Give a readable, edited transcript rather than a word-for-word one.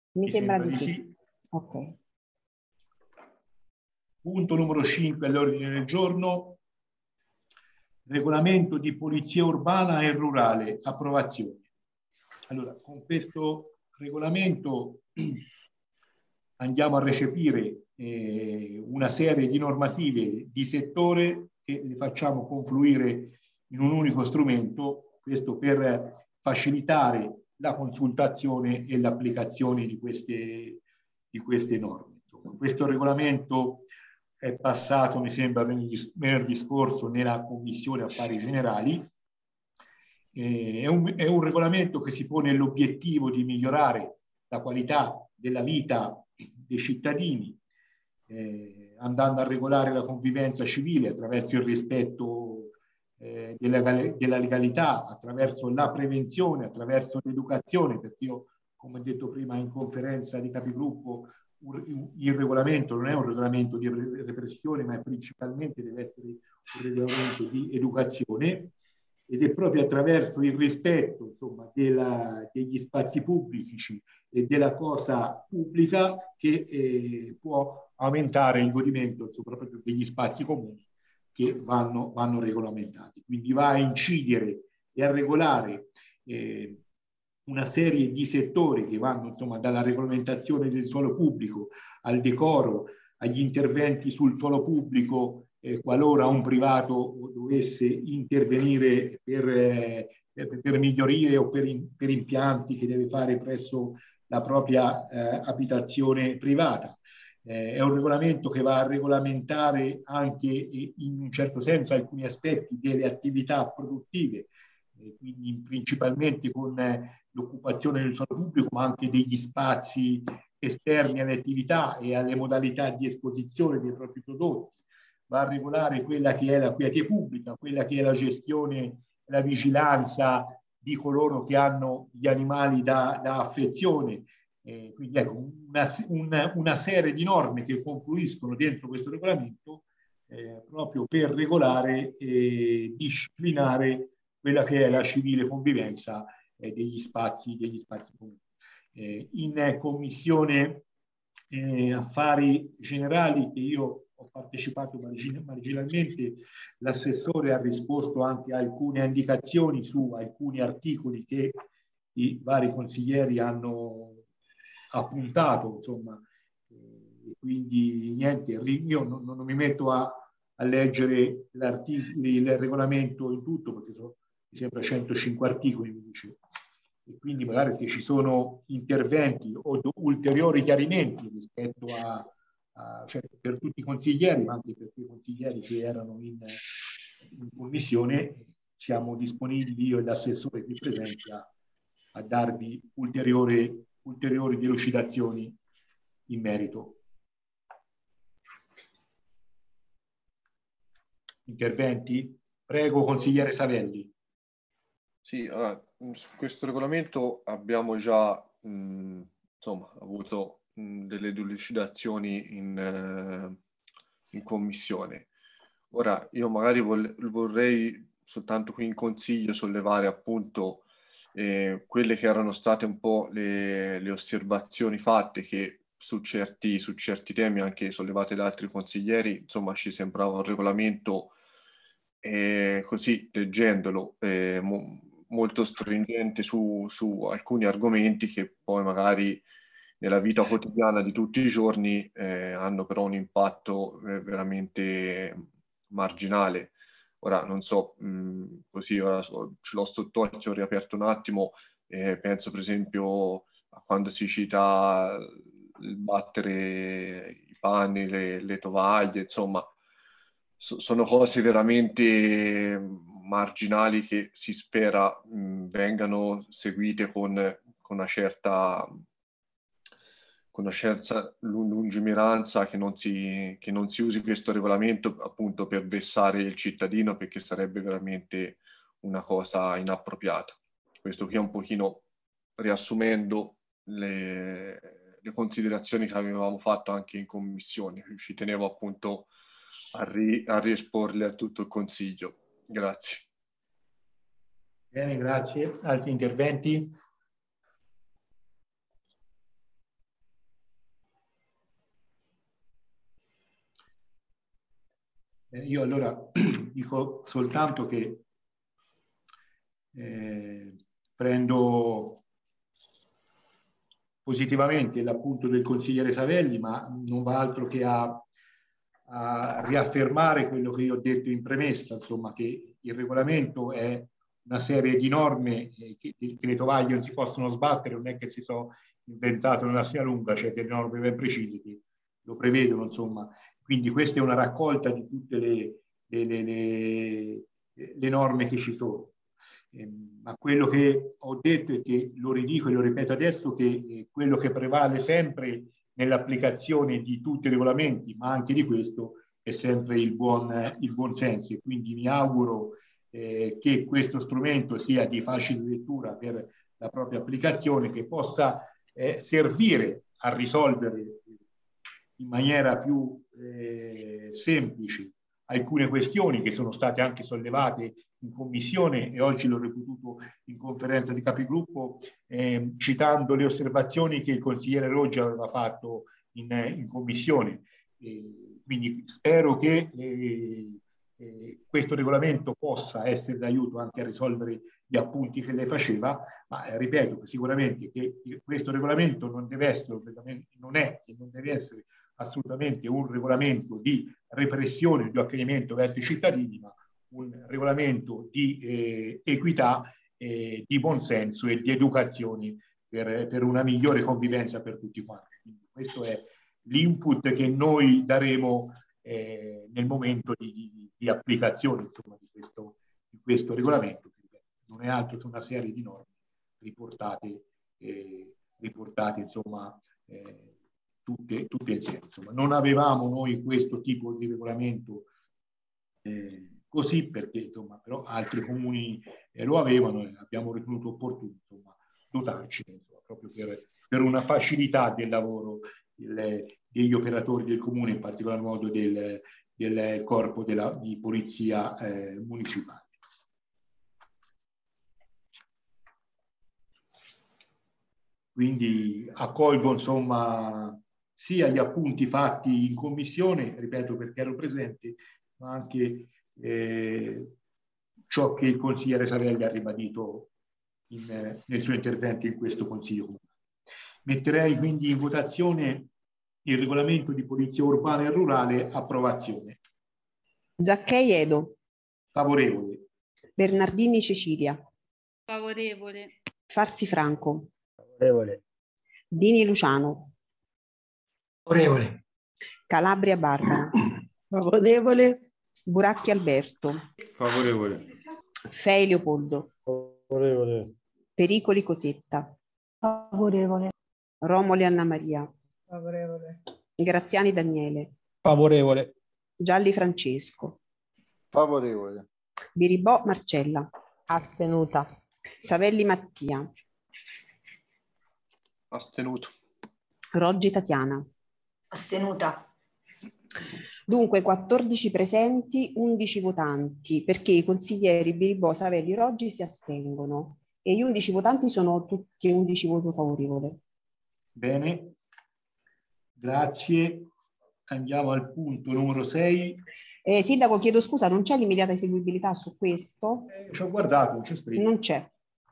Mi sembra di sì. sì. Ok. Punto numero 5 all'ordine del giorno. Regolamento di polizia urbana e rurale, approvazione. Allora, con questo regolamento andiamo a recepire una serie di normative di settore e le facciamo confluire in un unico strumento, questo per facilitare la consultazione e l'applicazione di queste norme. Insomma, questo regolamento è passato, mi sembra, venerdì scorso nella Commissione Affari Generali. È un regolamento che si pone l'obiettivo di migliorare la qualità della vita dei cittadini, andando a regolare la convivenza civile attraverso il rispetto della legalità, attraverso la prevenzione, attraverso l'educazione, perché io, come detto prima in conferenza di capigruppo, il regolamento non è un regolamento di repressione, ma principalmente deve essere un regolamento di educazione, ed è proprio attraverso il rispetto, insomma, degli spazi pubblici e della cosa pubblica che può aumentare il godimento soprattutto degli spazi comuni che vanno regolamentati. Quindi va a incidere e a regolare una serie di settori che vanno, insomma, dalla regolamentazione del suolo pubblico al decoro, agli interventi sul suolo pubblico qualora un privato dovesse intervenire per migliorie o per impianti che deve fare presso la propria abitazione privata. È un regolamento che va a regolamentare anche in un certo senso alcuni aspetti delle attività produttive, quindi principalmente con l'occupazione del suolo pubblico, ma anche degli spazi esterni alle attività e alle modalità di esposizione dei propri prodotti. Va a regolare quella che è la quiete pubblica, quella che è la gestione, la vigilanza di coloro che hanno gli animali da affezione. Quindi ecco, una serie di norme che confluiscono dentro questo regolamento proprio per regolare e disciplinare quella che è la civile convivenza degli spazi comuni. In Commissione Affari Generali, che io ho partecipato marginalmente, l'assessore ha risposto anche a alcune indicazioni su alcuni articoli che i vari consiglieri hanno appuntato, insomma, quindi niente, io non mi metto a leggere il regolamento in tutto, perché mi sembra 105 articoli, mi dice. E quindi magari se ci sono interventi o ulteriori chiarimenti rispetto cioè per tutti i consiglieri, ma anche per quei consiglieri che erano in commissione, siamo disponibili, io e l'assessore qui presenti, a darvi ulteriori delucidazioni in merito. Interventi? Prego, consigliere Savelli. Sì, allora, su questo regolamento abbiamo già insomma, avuto delle delucidazioni in commissione. Ora, io magari vorrei soltanto qui in consiglio sollevare appunto quelle che erano state un po' le osservazioni fatte, che su certi temi, anche sollevate da altri consiglieri, insomma, ci sembrava un regolamento così, leggendolo, molto stringente su alcuni argomenti che poi magari nella vita quotidiana di tutti i giorni hanno però un impatto veramente marginale. Ora non so, così ora ce l'ho sott'occhio, ho riaperto un attimo, penso per esempio a quando si cita il battere i panni, le tovaglie, insomma, sono cose veramente marginali che si spera vengano seguite con una certa lungimiranza, che non si usi questo regolamento appunto per vessare il cittadino, perché sarebbe veramente una cosa inappropriata. Questo qui è un pochino riassumendo le considerazioni che avevamo fatto anche in commissione. Ci tenevo appunto a riesporle a tutto il Consiglio. Grazie. Bene, grazie. Altri interventi? Io allora dico soltanto che prendo positivamente l'appunto del consigliere Savelli, ma non va altro che a riaffermare quello che io ho detto in premessa, insomma, che il regolamento è una serie di norme che le tovaglie non si possono sbattere, non è che si sono inventato una sia lunga, cioè che le norme ben precise che lo prevedono, insomma. Quindi questa è una raccolta di tutte le norme che ci sono. Ma quello che ho detto è che, lo ridico e lo ripeto adesso, che quello che prevale sempre nell'applicazione di tutti i regolamenti, ma anche di questo, è sempre il buon senso. E quindi mi auguro che questo strumento sia di facile lettura per la propria applicazione, che possa servire a risolvere in maniera più semplice alcune questioni che sono state anche sollevate in commissione, e oggi l'ho ripetuto in conferenza di capigruppo, citando le osservazioni che il consigliere Roggia aveva fatto in commissione. Quindi spero che questo regolamento possa essere d'aiuto anche a risolvere gli appunti che lei faceva, ma ripeto sicuramente che questo regolamento non deve essere, non è e non deve essere assolutamente un regolamento di repressione, di accanimento verso i cittadini, ma un regolamento di equità, di buonsenso e di educazione per una migliore convivenza per tutti quanti. Quindi questo è l'input che noi daremo nel momento di applicazione, insomma, di questo regolamento, che non è altro che una serie di norme riportate insomma, tutte insieme. Insomma, non avevamo noi questo tipo di regolamento così, perché insomma, però altri comuni lo avevano, e abbiamo ritenuto opportuno, insomma, dotarci, insomma, proprio per una facilità del lavoro degli operatori del comune, in particolar modo del corpo di polizia municipale. Quindi accolgo, insomma, sia gli appunti fatti in commissione, ripeto perché ero presente, ma anche ciò che il consigliere Savelli ha ribadito nel suo intervento in questo Consiglio Comunale. Metterei quindi in votazione il regolamento di polizia urbana e rurale, approvazione. Zacchei Edo. Favorevole. Bernardini Cecilia. Favorevole. Farzi Franco. Favorevole. Dini Luciano. Favorevole. Calabria Barbara. Favorevole. Buracchi Alberto. Favorevole. Fei Leopoldo. Favorevole. Pericoli Cosetta. Favorevole. Romoli Anna Maria. Favorevole. Graziani Daniele. Favorevole. Gialli Francesco. Favorevole. Biribò Marcella. Astenuta. Savelli Mattia. Astenuto. Roggi Tatiana. Astenuta. Dunque 14 presenti, 11 votanti, perché i consiglieri Biribò, Savelli, Roggi si astengono e gli 11 votanti sono tutti 11 voti favorevoli. Bene, grazie. Andiamo al punto numero 6. Sindaco, chiedo scusa, non c'è l'immediata eseguibilità su questo? Ci ho guardato, non c'è scritto. Non c'è.